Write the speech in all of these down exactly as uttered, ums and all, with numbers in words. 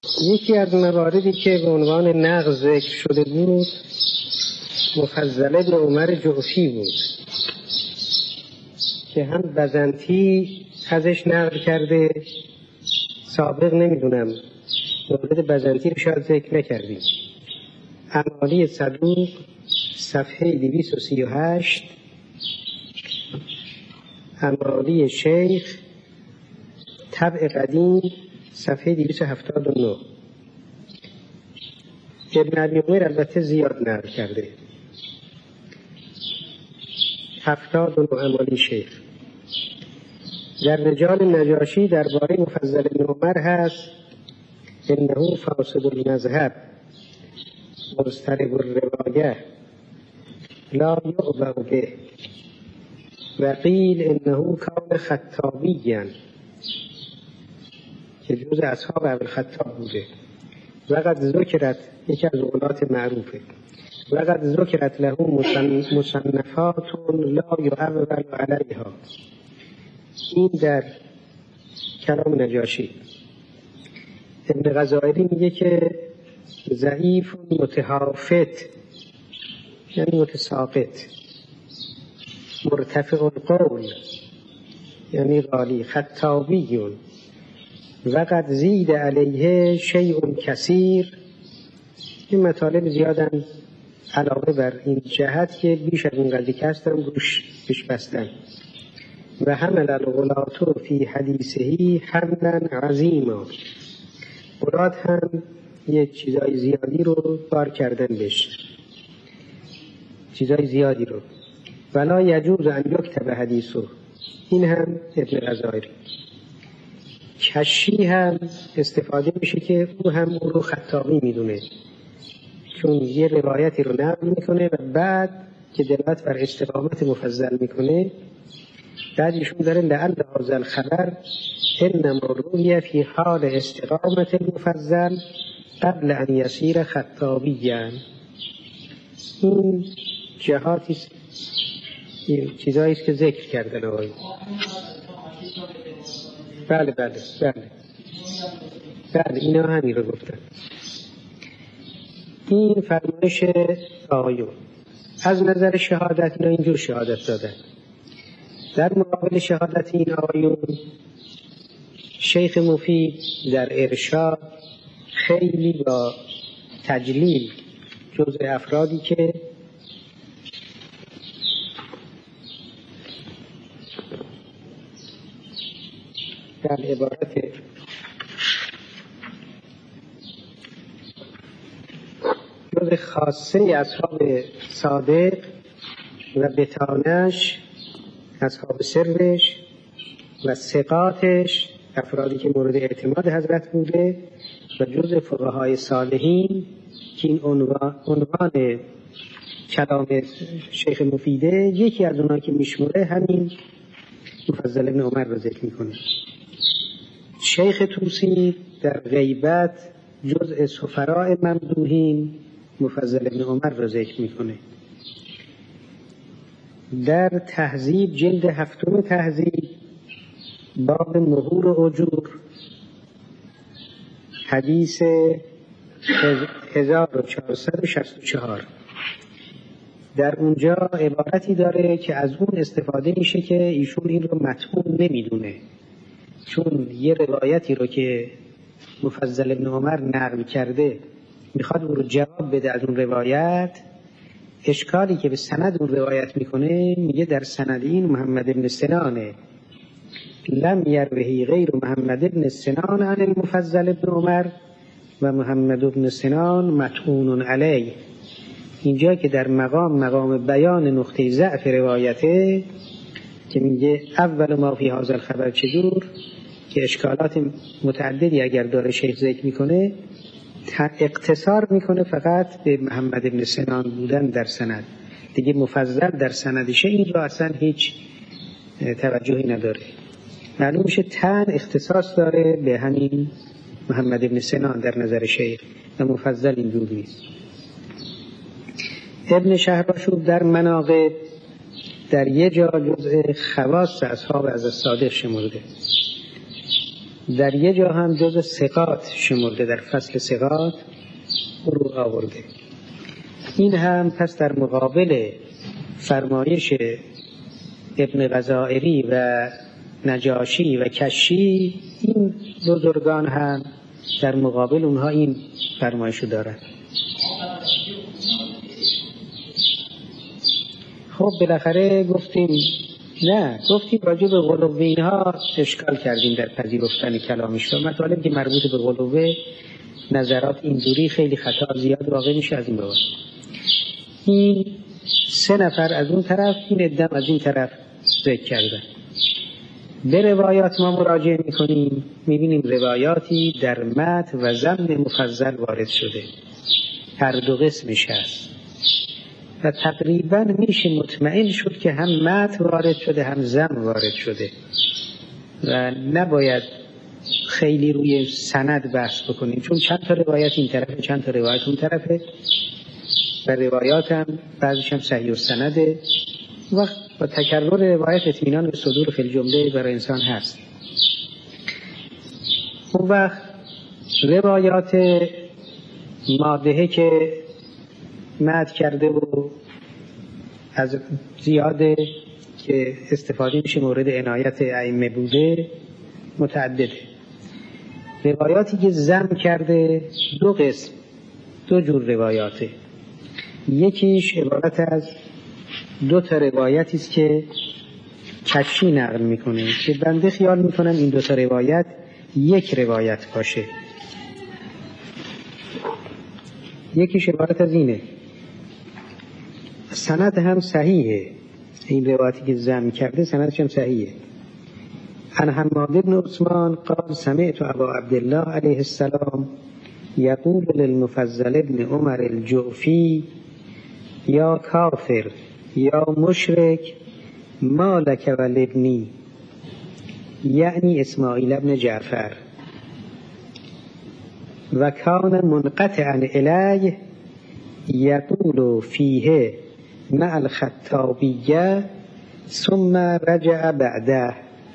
یکی از مواردی که به عنوان نقض ذکر شده بود مفضل ابن عمر جعفی بود که هم بزنطی ازش نقل کرده. سابق نمیدونم مورد بزنطی رو شاید ذکر نکردیم. امالی صدوق صفحه دویست و سی و هشت، امالی شیخ طبع قدیم صفحه دویست و هفتاد و نه. ابن ابی عمر البته زیاد نقل کرده. هفتاد و نه امالی شیخ. در رجال نجاشی درباره مفضل ابن عمر هست انه فاسد المذهب مضطرب الروایه لا یعبأ به و قیل انه کان خطابیا که جز اصحاب ابوالخطاب بوده. وقد ذکرت، یکی از غلات معروفه، وقد ذکرت له مصنفات لا یعول علیها. این در کلام نجاشی. ابن غزائری میگه که ضعیف متهافت یعنی متساقط، مرتفع القول یعنی غالی، خطابیون. وقد زید علیه شیء کثیر. این مطالب زیادن علاوه بر این جهت که بیش از این قدری که هستم روش پیش بستن. و حمل الغلات فی حدیثهی حملا عظیما. غلات هم یک چیزای زیادی رو بار کردن بهش، چیزای زیادی رو. ولا یجوز ان یکتب حدیثو. این هم ابن غزائری. کشی هم استفاده میشه که او هم او رو خطابی میدونه، چون یه روایتی رو نقل میکنه و بعد که دلالت بر استقامت مفضل میکنه بعد ایشون داره لعل هذا الخبر انما روی فی حال استقامت المفضل قبل ان یصیر خطابیا. این جهاتی چیزایی است که ذکر کردن آقای. بله بله بله بله اینا همین رو گفتن. این فرمایش آقایون. از نظر شهادت اینا اینجور شهادت دادن. در مقابل شهادت این آقایون شیخ مفید در ارشاد خیلی با تجلیل جزء افرادی که در عبارت جزء خاصه اصحاب صادق و بتانش، اصحاب سرش و ثقاتش، افرادی که مورد اعتماد حضرت بوده و جزء فقهای صالحین که این عنوان, عنوان کلام شیخ مفیده یکی از اونها که میشموره همین مفضل ابن عمر رو ذکر میکنه. شیخ طوسی در غیبت جزء سفراء ممدوحین مفضل ابن عمر رو ذکر میکنه. در تهذیب جلد هفتم تهذیب باب مهور و اجور حدیث هزار و چهارصد و شصت و چهار در اونجا عبارتی داره که از اون استفاده میشه که ایشون این رو مطعون نمیدونه، چون یه روایتی رو که مفضل ابن عمر نقل کرده میخواد اون رو جواب بده از اون روایت. اشکالی که به سند اون روایت میکنه میگه در سند این محمد ابن سنانه، لم یروه غیر محمد ابن سنان عن المفضل ابن عمر و محمد ابن سنان مطعون علیه. اینجا که در مقام مقام بیان نقطه ضعف روایته که میگه اول ما فی هذا الخبر چجور، که اشکالات متعددی اگر داره شیخ ذکر میکنه اقتصار میکنه فقط به محمد ابن سنان بودن در سند، دیگه مفضل در سندشه این رو اصلا هیچ توجهی نداره. معلوم میشه تن اختصاص داره به همین محمد ابن سنان در نظر شیخ و مفضل اینجور نیست. ابن شهرآشوب در مناقب در یه جا جزء خواص اصحاب از صادق شمرده. در یه جا هم جز ثقات شمرده، در فصل ثقات او رو آورده. این هم پس در مقابل فرمایش ابن غزائری و نجاشی و کشی، این بزرگان هم در مقابل اونها این فرمایشو دارن. خب بالاخره گفتیم نه، گفتیم راجع به غلوه اینها اشکال کردیم در پذیرفتن کلامش و مطالب که مربوط به غلوه نظرات اینجوری خیلی خطا زیاد واقع میشه از این بابت. این سه نفر از اون طرف، این ادم از این طرف ذکر کردن. به روایات ما مراجعه میکنیم، میبینیم روایاتی در متن و ضمن مفضل وارد شده، هر دو قسمش هست و تقریبا میشه مطمئن شد که هم متن وارد شده هم ضمن وارد شده و نباید خیلی روی سند بحث بکنیم، چون چند تا روایت این طرفه چند تا روایت اون طرفه و روایات هم بعضیش هم صحیح السنده و با تکرر روایت اطمینان به صدور فی الجمله برای انسان هست. اون وقت روایات مادهه که مد کرده و از زیاده که استفاده میشه مورد عنایت ائمه بوده متعدده. روایاتی که ضم کرده دو قسم، دو جور روایاته. یکیش عبارت از دو تا روایتی است که کشی نقل میکنه که بنده خیال میکنم این دو تا روایت یک روایت باشه. یکیش عبارت از اینه، سند هم صحیحه، این روایتی که ضم کرده سندش هم صحیحه. عن حماد بن عثمان قال سمعت ابا عبدالله علیه السلام یقول للمفضل بن عمر الجعفی یا کافر یا مشرک ما لک ولابنی، یعنی اسماعیل بن جعفر، و کان منقطعا الیه یقول فیه مع الخطابیه ثم رجع بعده.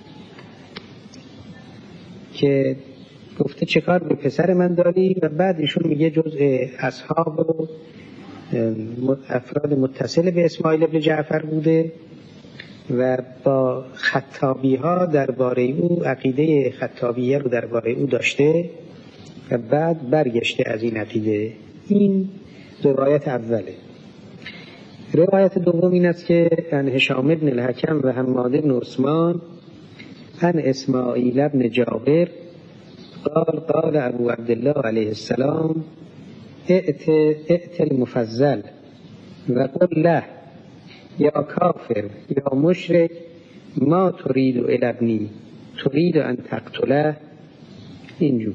که گفته چه کار به پسر من داری و بعد ایشون میگه جزء اصحاب و افراد متصل به اسماعیل بن جعفر بوده و با خطابی ها درباره او عقیده خطابیه رو درباره او داشته و بعد برگشته از این عقیده. این روایت اوله. روایت دوم این است که عن هشام بن الحکم و حماد بن عثمان عن اسماعیل بن جابر قال قال ابو عبدالله علیه السلام ائت ائت المفضل و قل له یا کافر یا مشرک ما ترید الی ابنی ترید ان تقتله. اینجور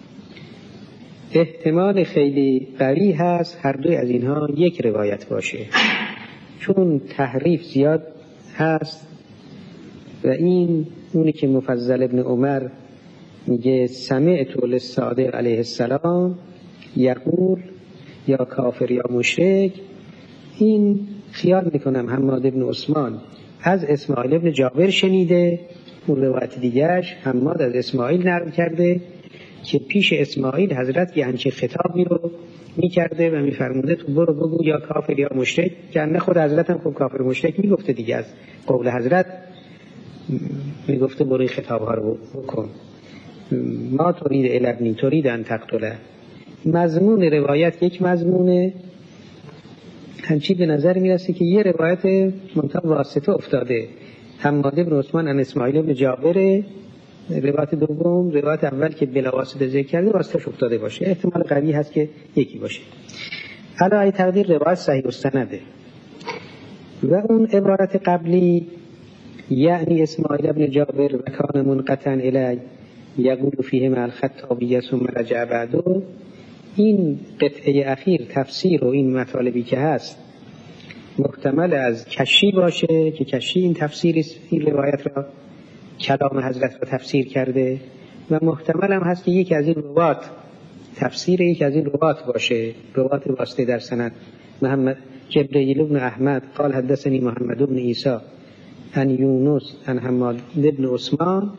احتمال خیلی قوی هست هر دوی از اینها یک روایت باشه، چون تحریف زیاد هست و این اونی که مفضل ابن عمر میگه سمعت للصادق علیه السلام یقول یا کافر یا مشرک، این خیال میکنم حماد ابن عثمان از اسماعیل ابن جابر شنیده، اون روایت دیگرش حماد از اسماعیل نقل کرده که پیش اسماعیل حضرت یه همچه خطابی رو میکرده و میفرموده تو برو بگو یا کافر یا مشرک، که نه خود حضرت هم خب کافر مشرک میگفته دیگه، از قول حضرت میگفته برو خطاب ها رو بکن. ما ترید الی ابنی ترید ان تقتله. مضمون روایت یک مضمونه، همچی به نظر میرسه که یه روایت منتها واسطه افتاده، حماد بن عثمان عن اسماعیل بن جابر، روایت دوم روایت اول که بلا واسطه ذکر کرده واسطه‌اش افتاده باشه، احتمال قوی هست که یکی باشه. حالا ای تقدیر روایت صحیح السنده و اون عبارت قبلی یعنی اسماعیل بن جابر و کان منقطعا الی یقول فیه مع الخطابیه ثم رجع بعده، این قطعه اخیر تفسیر و این مطالبی که هست محتمل از کشی باشه که کشی این تفسیر این روایت را کلام حضرت را تفسیر کرده و محتمل هم هست که یکی از این روات تفسیر یکی از این روات باشه، روات واسطه در سند. محمد جبرئیل بن احمد قال حدثنی محمد بن عیسی عن یونس عن حماد بن عثمان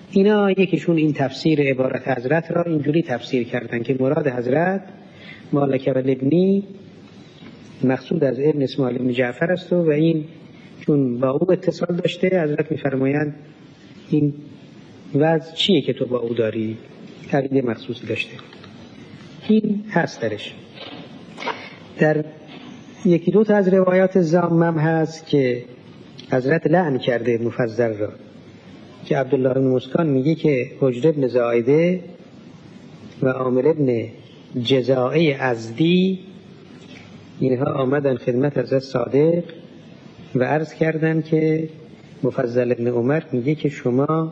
اینا یکیشون این تفسیر عبارت حضرت را اینجوری تفسیر کردن که مراد حضرت مالک و لبنی مقصود از ابن اسماعیل بن جعفر است و این چون با او اتصال داشته حضرت میفرمایند این وضع چیه که تو با او داری، عقیده مخصوصی داشته. این هست درش. در یکی دو تا از روایات زامم هست که حضرت لعن کرده مفضل را، که عبدالله بن مسکان میگه که حجر بن زائده و عامر بن جزاعی ازدی اینها آمدن خدمت حضرت صادق و عرض کردن که مفضل بن عمر میگه که شما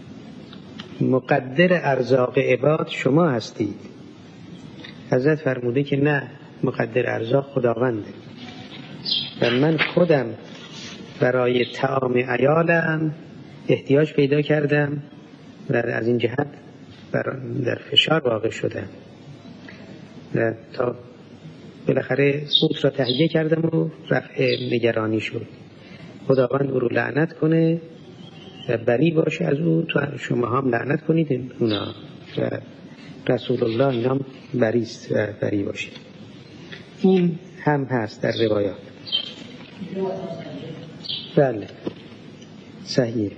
مقدر ارزاق عباد شما هستید. حضرت فرموده که نه، مقدر ارزاق خداونده و من خودم برای طعام عیالم احتیاج پیدا کردم و از این جهت در فشار واقع شدم و تا بالاخره سوت را تهیه کردم و رفع نگرانی شد. خداوند او رو لعنت کنه و بری باشه از او، تو شما هم لعنت کنید اونا و رسول الله اینا هم بریست و بری باشه. این هم هست در روایات. بله صحیح.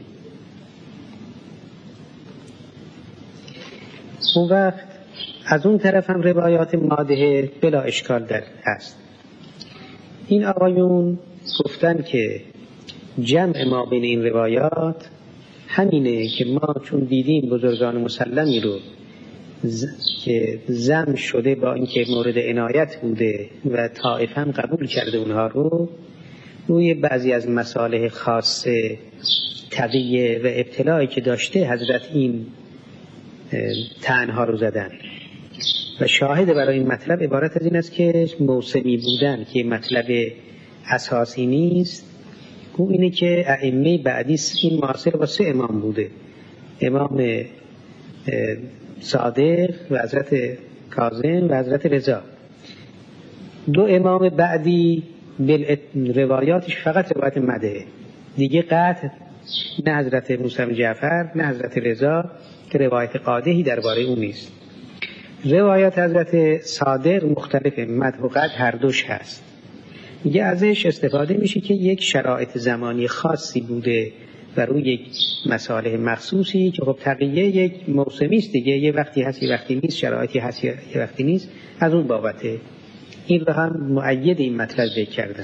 اون وقت از اون طرف هم روایات مادحه بلا اشکال در هست. این آقایون گفتن که جمع ما بین این روایات همینه که ما چون دیدیم بزرگان مسلمی رو ز... که ذم شده با اینکه مورد عنایت بوده و طائف هم قبول کرده اونها رو، روی بعضی از مصالح خاص تقیه و ابتلاعی که داشته حضرت این طعنها رو زدن و شاهد برای این مطلب عبارت از این است که موسمی بودن که مطلب اساسی نیست. او اینه که ائمه بعدی این معاصر با سه امام بوده، امام صادق و حضرت کاظم و حضرت رضا. دو امام بعدی روایاتش فقط روایت مدحه، دیگه قطع نه حضرت موسی بن جعفر نه حضرت رضا که روایت قادحی درباره اون نیست. روایات حضرت صادق مختلفه، مدح و قطع هر دوش هست. میگه ازش استفاده میشه که یک شرایط زمانی خاصی بوده و روی یک مصالح مخصوصی که خب تقیه یک موسمی است دیگه، یه وقتی هست یه وقتی نیست، شرایطی هست یه وقتی نیست، از اون بابته این رو هم مؤید این مطلب ذکر کردن.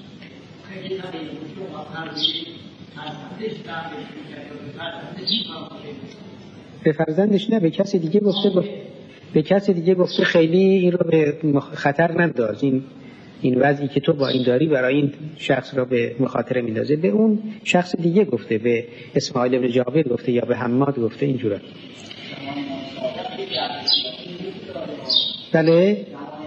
به فرزندش نه، به کسی دیگه گفته گفت. به کسی دیگه گفته خیلی این رو به خطر ننداز، این این وضعی که تو با این داری برای این شخص را به مخاطره میندازه. به اون شخص دیگه گفته، به اسماعیل بن جابر گفته یا به حماد گفته اینجوره. بله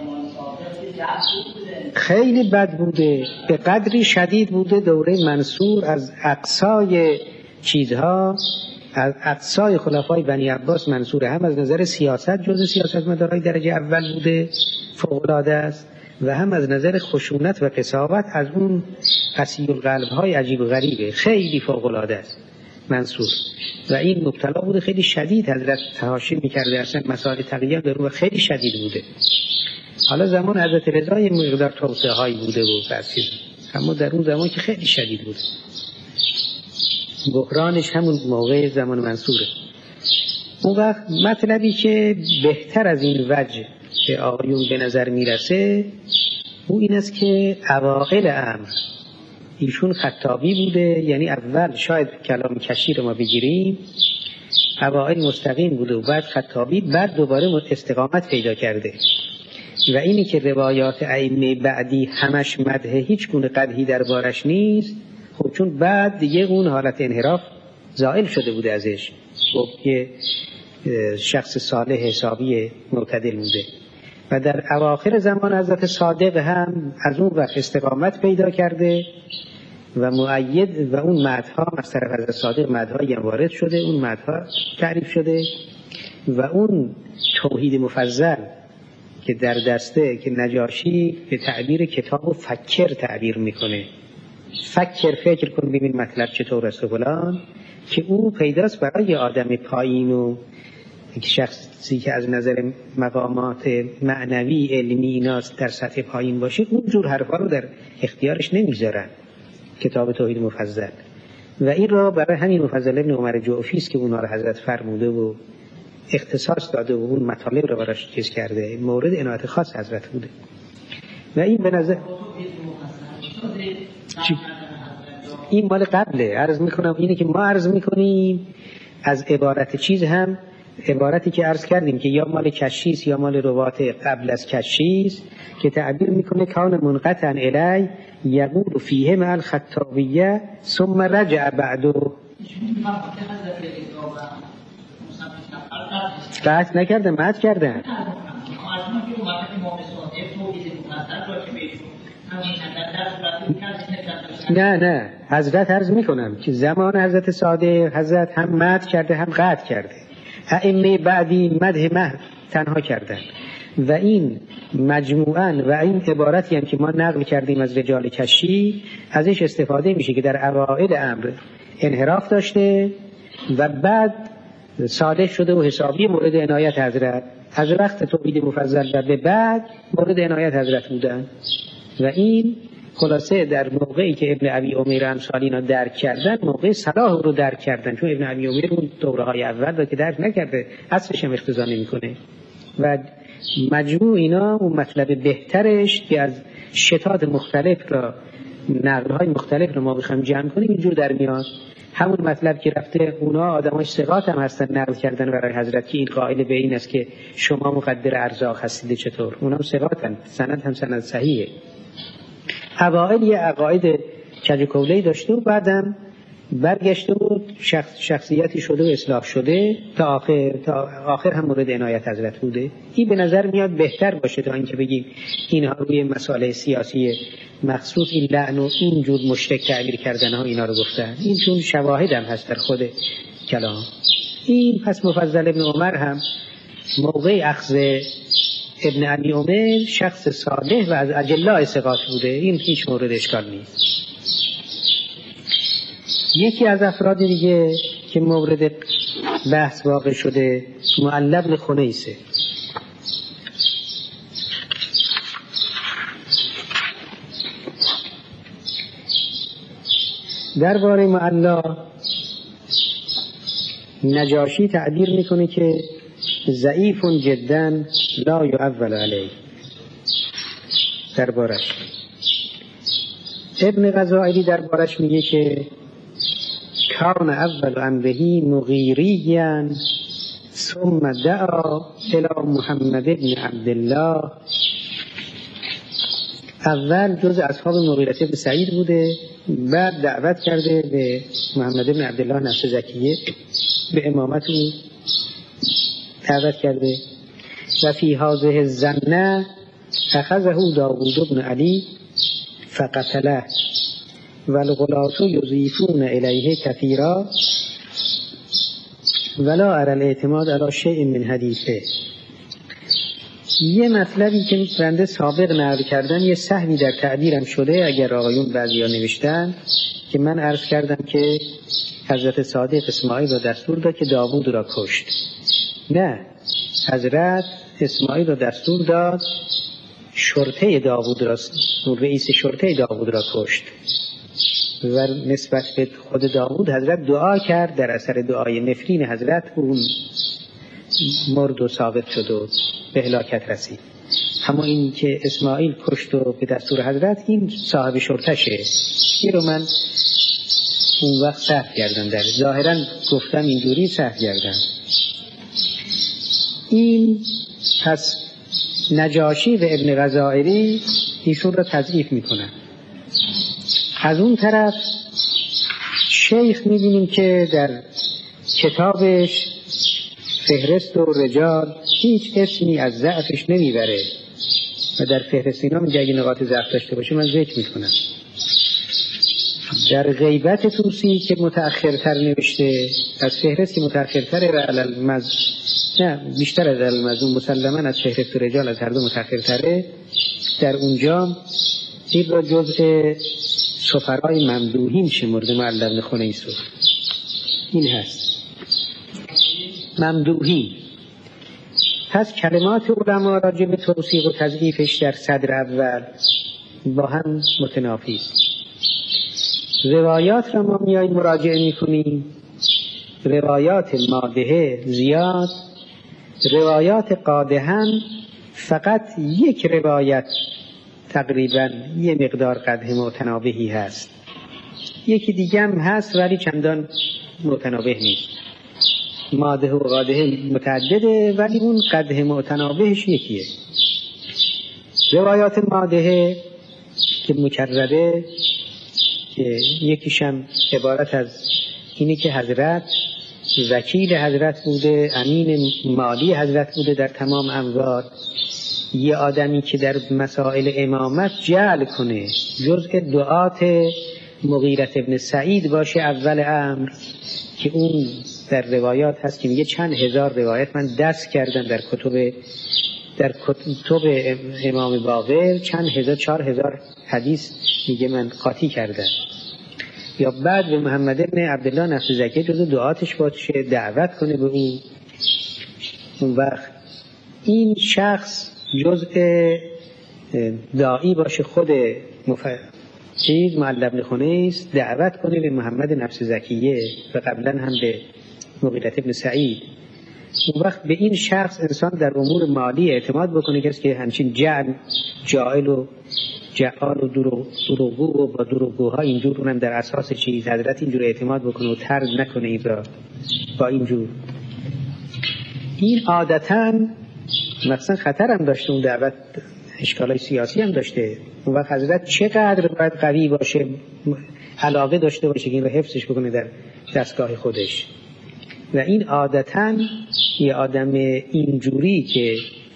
خیلی بد بوده، به قدری شدید بوده. دوره منصور از اقصای چیزها، از اقصای خلفای بنی عباس منصور هم از نظر سیاست جزء سیاستمدارای درجه اول بوده، فوق‌العاده است، و هم از نظر خشونت و قساوت از اون قسی القلب های عجیب و غریبه، خیلی فوق‌العاده است منصور. و این مبتلا بوده، خیلی شدید حضرت تحاشی میکرده، اصلا مسائل تقیه در اون خیلی شدید بوده. حالا زمان حضرت رضا یه مقدار توسعه هایی بوده و بسیار، اما در اون زمان که خیلی شدید بوده، بحرانش همون موقع زمان منصوره. اون وقت مطلبی که بهتر از این وجه که آقایون به نظر میرسه او این است که اوائل امر ایشون خطابی بوده، یعنی اول شاید کلام کشی رو ما بگیریم، اوائل مستقیم بوده و بعد خطابی، بعد دوباره استقامت پیدا کرده. و اینی که روایات ائمه بعدی همش مدح، هیچ گونه قدحی دربارش نیست، خب چون بعد دیگه اون حالت انحراف زائل شده بوده ازش، خب که شخص صالح حسابی معتدل بوده. و در اواخر زمان حضرت صادق هم از اون وقت استقامت پیدا کرده و مؤید، و اون مدحها از طرف حضرت صادق مدحهایی هم وارد شده، اون مدحها تعریف شده. و اون توحید مفضل که در دسته که نجاشی به تعبیر کتاب و فکر تعبیر میکنه، فکر فکر کن ببین مطلب چطور است و فلان، که او پیداست برای آدم پایین و شخصی که از نظر مقامات معنوی علمی ایناست در سطح پایین باشه، اونجور حرفا رو در اختیارش نمیذارن کتاب توحید مفضل. و این را برای همین مفضل ابن عمر جعفی است که اونا رو حضرت فرموده و اختصاص داده و اون مطالب رو براش چیز کرده، مورد عنایت خاص حضرت بوده. و این به نظر این مال قبله. عرض میکنم اینه که ما عرض میکنیم از عبارت چیز هم عبارتی که عرض کردیم که یا مال کشیست یا مال روات قبل از کشیست، که تعبیر میکنه کان منقطعا الی یقول فیه مع الخطابیه ثم رجع بعدو. قطع نکردن، مد کردن. نه نه حضرت عرض میکنم که زمان حضرت صادق حضرت هم مد کرده هم قطع کرده، ائمه بعدی مدح محض تنها کردن. و این مجموعاً و این عبارتی هم که ما نقل کردیم از رجال کشی، ازش استفاده میشه که در اوائل امر انحراف داشته و بعد صالح شده و حسابی مورد عنایت حضرت، از وقت توحید مفضل و به بعد مورد عنایت حضرت بودن. و این خلاصه در موقعی که ابن ابی عمر امثال اینا درک کردن، موقع صلاح رو درک کردن، چون ابن ابی عمر اون دوره های اول رو که درک نکرده اصلش هم اقتضا نمیکنه. و مجموع اینا اون مطلب بهترش که از شتات مختلف را نقل های مختلف رو ما بخوایم جمع کنیم اینجور در میاد. همون مطلب که رفته اونا آدمای ثقات هم هستن نقل کردن برای حضرت که این قائل به این است که شما مقدر ارزاق هستید، چطور اونا هم ثقاتن، سند هم سند صحیحه. اوائل یه عقاید کج و کوله‌ای داشته و بعدم برگشته و شخص شخصیتی شده و اصلاح شده تا آخر تا آخر هم مورد عنایت حضرت بوده. این به نظر میاد بهتر باشه تا اینکه بگیم اینها روی مسائل سیاسی مخصوص این لعن و اینجور مشرک تعبیر کردن ها اینا رو گفتن. این چون شواهد هم هست در خود کلام. این پس مفضل ابن عمر هم موقع اخذ ابن ابی عمر شخص صالح و از اجلاء ثقات بوده، این هیچ مورد اشکال نیست. یکی از افراد دیگه که مورد بحث واقع شده معلی بن خنیسه. درباره معلی نجاشی تعبیر میکنه که ضعیف جدا لا یعول علیه. دربارش ابن غزائلی دربارش میگه که کان اول امرهی مغیریاً ثم دعا الی محمد بن عبدالله. اول جز اصحاب مغیرة بن سعید بوده، بعد دعوت کرده به محمد بن عبدالله نفس زکیه به امامت او دعوت کرده. و فی هذه الزنه اخذه داوود بن علی فقتله والغلاة یضیفون الیه کثیرا ولا ارى الاعتماد علی شیء من حدیثه. یه مطلبی که بنده سابق نقل کردن یه سهوی در تعبیرم شده، اگر آقایون بعضیا نوشتن، که من عرض کردم که حضرت صادق اسماعیل را دستور داد که داوود را کشت. نه، حضرت اسماعیل را دستور داد شرطه داوود را، رئیس شرطه داوود را کشت. و نسبت به خود داوود حضرت دعا کرد، در اثر دعای نفرین حضرت اون مرد و ثابت شد و به هلاکت رسید. اما این که اسماعیل کشت و به دستور حضرت، این صاحب شرطشه. این رو من اون وقت صحف کردم، در ظاهرا گفتم اینجوری صحف کردم. این پس نجاشی و ابن غزائری ایشون را تضعیف میکنن. از اون طرف شیخ میبینیم که در کتابش فهرست و رجال هیچ اسمی از ضعفش نمیبره و در فهرست اینا میگه اگه نقاط ضعف داشته باشه من ذکر میکنم. در غیبت توسی که متأخرتر نوشته، از فهرست که متأخرتره و علالمز نه بیشتر از علالمزون مسلماً از فهرست و رجال از هر دو متأخرتره، در اونجا این را جزء سفرای ممدوحین شمرده معلم بن خنیس. این هست ممدوحین. پس کلمات علما راجع به توثیق و تضعیفش در صدر اول با هم متنافی است. روایات را ما میاییم مراجعه میکنیم، روایات مادحه زیاد، روایات قادحن فقط یک روایت تقریبا یه مقدار قدح متنابهی هست، یکی دیگه هم هست ولی چندان متنابه نیست. مادحه و قادحه متعدده ولی اون قدح متنابهش یکیه. روایات مادحه که مکرره که یکیشم عبارت از اینی که حضرت وکیل حضرت بوده، امین مالی حضرت بوده در تمام اموال، یه آدمی که در مسائل امامت جعل کنه جزء دعات مغیرة ابن سعید باشه اول امر، که اون در روایات هست که میگه چند هزار روایت من دست کردم در کتب در کتب امام باقر، چند هزار چهار هزار حدیث میگه من قاطی کردم. یا بعد به محمد ابن عبدالله نفس زکی جزو دعاتش باشه، دعوت کنه به اون. اون وقت این شخص جزء داعی باشه، خود مف... چیز معلم ابن خنیس دعوت کنه به محمد نفس زکیه و قبلا هم به مغیرة ابن سعید. اون وقت به این شخص انسان در امور مالی اعتماد بکنه، کسی که همچین جعل جائل و جعال و دروغگو و با دروغگوها اینجور اونم در اساس چیز حضرت اینجور اعتماد بکنه و طرد نکنه این را با اینجور. این عادتاً مثلا خطر هم داشته، اون دعوت اشکالای سیاسی هم داشته. اون وقت حضرت چقدر باید قوی باشه، علاقه داشته باشه که این رو حفظش بکنه در دستگاه خودش. و این عادتاً یه آدم اینجوری که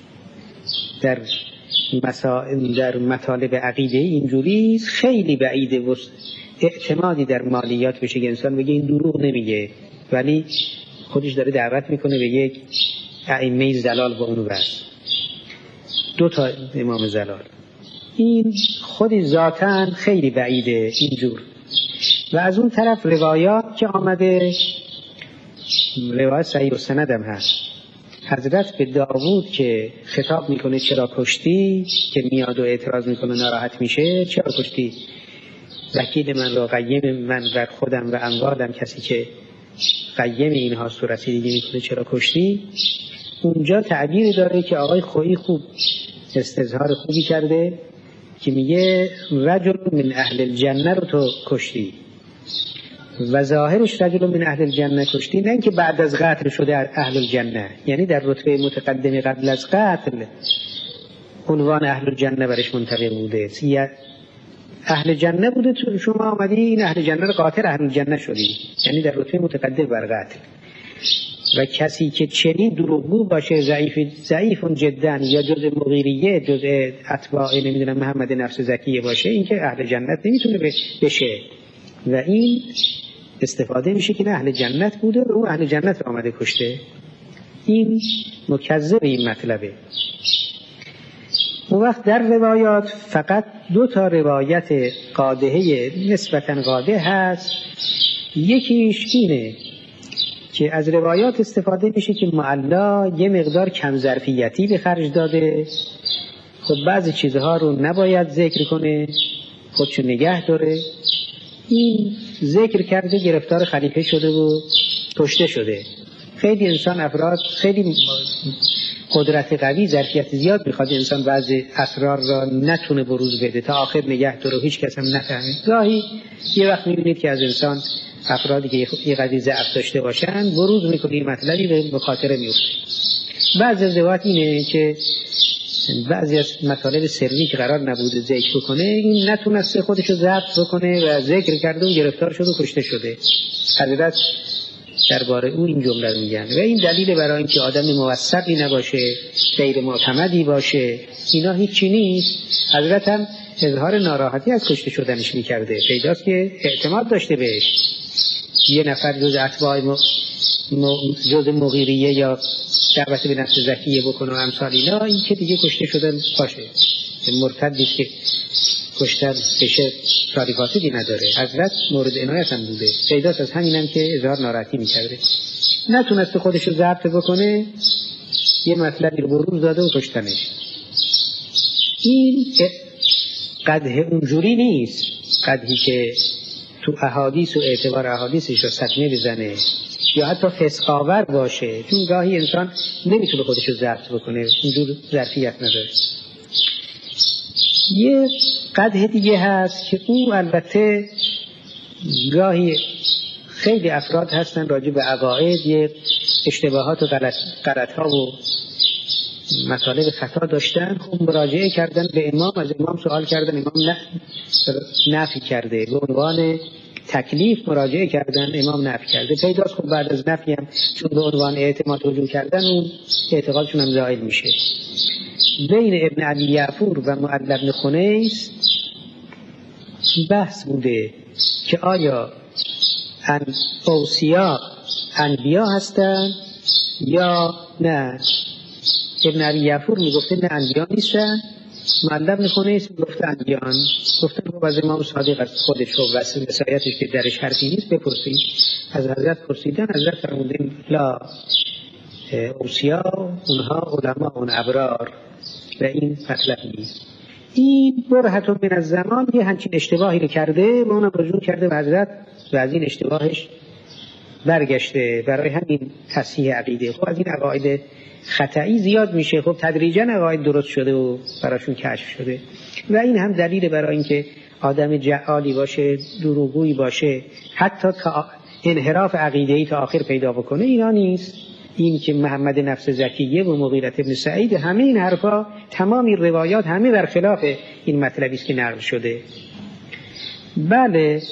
در مسائل در مطالب عقیده اینجوری خیلی بعیده و اعتمادی در مالیات بشه که انسان بگه این دروغ نمیگه ولی خودش داره دعوت میکنه به یک ائمه زلال با اونو بس دو تا امام زلال. این خودی ذاتاً خیلی بعیده اینجور. و از اون طرف روایات که آمده، روایت صحیح و سند هم هست، حضرت به داوود که خطاب میکنه چرا کشتی، که میاد و اعتراض میکنه ناراحت میشه، چرا کشتی وکیل من را، قیم من بر خودم و اموالم، کسی که قیم اینها صورتی دیگه میکنه چرا کشتی. اونجا تعبیر داره که آقای خویی خوب استظهار خوبی کرده که میگه رجل من اهل الجنه رو تو کشتی، و ظاهرش رجل من اهل الجنه کشتی، نه اینکه بعد از قتل شده اهل الجنه، یعنی در رتبه متقدم قبل از قتل عنوان اهل الجنه برش منطبق بوده. اهل جنه بوده، تو شما آمدی این اهل جنه رو قاتل اهل الجنه شدی، یعنی در رتبه متقدم بر قتل. و کسی که چنین دروغگو باشه، ضعیف ضعیف جدا، یا جزء مغیریه، جزء اتباع نمیدونم محمد نفس زکیه باشه، این که اهل جنت نمیتونه بشه. و این استفاده میشه که نه اهل جنت بوده و او اهل جنت رو آمده کشته. این مکذب این مطلبه. اون وقت در روایات فقط دو تا روایت قادحه نسبتاً قادح هست. یکیش اینه که از روایات استفاده میشه که معلا یه مقدار کم ظرفیتی به خرج داده، خب بعضی چیزها رو نباید ذکر کنه، خودشو نگه داره. این ذکر کرده گرفتار خلیفه شده و کشته شده. خیلی انسان افراد خیلی قدرت قوی، ظرفیت زیاد میخواد انسان بعضی اسرار را نتونه بروز بده، تا آخر نگه داره و هیچ کس هم نفهمه. گاهی یه وقت میبینید که از انسان افرادی که یه قدری ضعف داشته باشن بروز میکنه این مطلبی به مخاطره میفته. بعضی از روایات اینه که بعضی از مطالب سری که قرار نبوده ذکر بکنه، این نتونسته خودشو ضبط بکنه و ذکر کرده و گرفتار شده و کشته شده. حضرت درباره او این جمله رو میگن. و این دلیل برای اینکه آدم موثقی نباشه، غیر معتمدی باشه، اینا هیچی نیست. حضرت هم اظهار ناراحتی از کشته شدنش میکرده، پیداست که اعتماد داشته بهش. یه نفر جز اتباع م... م... جز مغیریه یا دعوت به نفس زکیه بکنه و امثال اینا، این که دیگه کشته شدن باشه. مرتدی که کشتن بشه کاری فاسدی نداره. حضرت مورد عنایت هم بوده، پیداست از همینم که اظهار ناراحتی میکرده. نتونسته خودش رو ضبط بکنه، یه مطلبی رو بروز داده و کشتنش. این قدح اونجوری نیست، قدحی که تو احادیث و اعتبار احادیثش رو صدمه بزنه یا حتی فسق‌آور باشه، چون گاهی انسان نمیتونه خودش رو ضبط بکنه، اونجور ظرفیت نداره. یه قدح دیگه هست که او البته گاهی خیلی افراد هستن راجع به عقاید یه اشتباهات و غلط غلط‌ها و مطالب خطا داشتن، خب مراجعه کردن به امام، از امام سوال کردن، امام نفی کرده، به عنوان تکلیف مراجعه کردن، امام نفی کرده. پیداست خب بعد از نفی هم چون به عنوان اعتماد رجوع کردن اون اعتقادشون هم زائل میشه. بین ابن ابی یعفور و معل بن خنیس بحث بوده که آیا ان اوصیا انبیا هستن یا نه. ابن ابی یعفور میگفته نه انبیا نیستن، معل بن خنیس میگفته انبیان. گفتن خب از امام صادق از خودش و وصایتش که درش حرفی نیست بپرسید. از حضرت پرسیدن، حضرت فرمودن لا اوصیا اونها علما اون ابرار و این مطلب نیست. این برهتون من از زمان یه همچین اشتباهی رو کرده و اونم رجوع کرده و حضرت و از این اشتباهش برگشته. برای همین تصحیح عقیده. خب از این عقاید خطایی زیاد میشه، خب تدریجا عقاید درست شده و براشون کشف شده و این هم دلیل برای اینکه آدم جعالی باشه، دروغگویی باشه، حتی تا انحراف عقیده‌ای تا آخر پیدا بکنه اینا نیست. این که محمد نفس زکیه و مغیرة ابن سعید، همه این حرفا، تمام این روایات همه برخلاف این مطلبی است که نقل شده. بله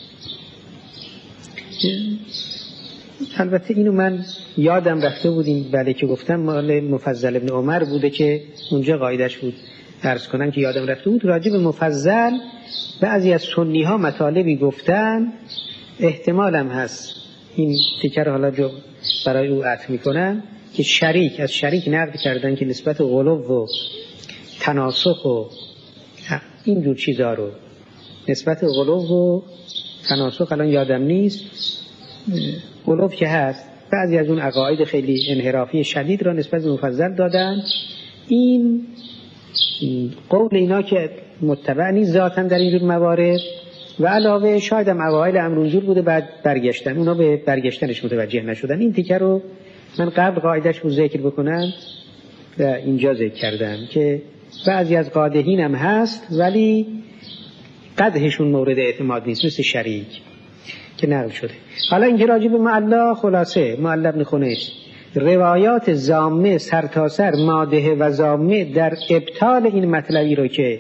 البته اینو من یادم رفته بودیم، بله که گفتم مال مفضل ابن عمر بوده که اونجا قاعدش بود، عرض کنم که یادم رفته بود. راجع به مفضل بعضی از سنی ها مطالبی گفتن، احتمالم هست این تیکر حالا جو برای او عطف میکنن که شریک از شریک نقل کردن که نسبت غلو و تناسخ و این جور چیزا رو، نسبت غلو و تناسخ الان یادم نیست، غلو که هست، بعضی از اون عقاید خیلی انحرافی شدید را نسبت به مفضل دادن. این قول اینا که متبع نیست ذاتاً در اینجور موارد و علاوه شاید هم اوایل امر اونجور بوده بعد برگشتن، اونا به برگشتنش متوجه نشدن. این تیکه رو من قبل قاعدش رو ذکر بکنم و اینجا ذکر کردم که بعضی از قادحین هم هست ولی قدحشون مورد اعتماد نیست، مثل شریک که نقل شده. حالا اینجا راجع به معلا خلاصه معل بن خنیس روایات زامه سرتاسر مادحه و زامه در ابطال این مطلبی رو که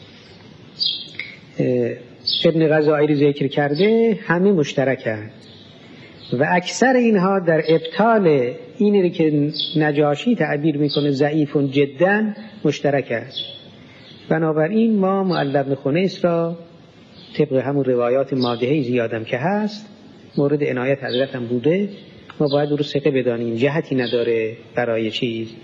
ابن غزالی ذکر کرده همه مشترکند و اکثر اینها در ابطال اینی رو که نجاشی تعبیر میکنه ضعیف جدا مشترک است. بنابراین ما معل بن خنیس را طبق همون روایات مادحه زیادم که هست مورد عنایت حضرت هم بوده، ما باید رو ثقه بدانیم، جهتی نداره برای چیز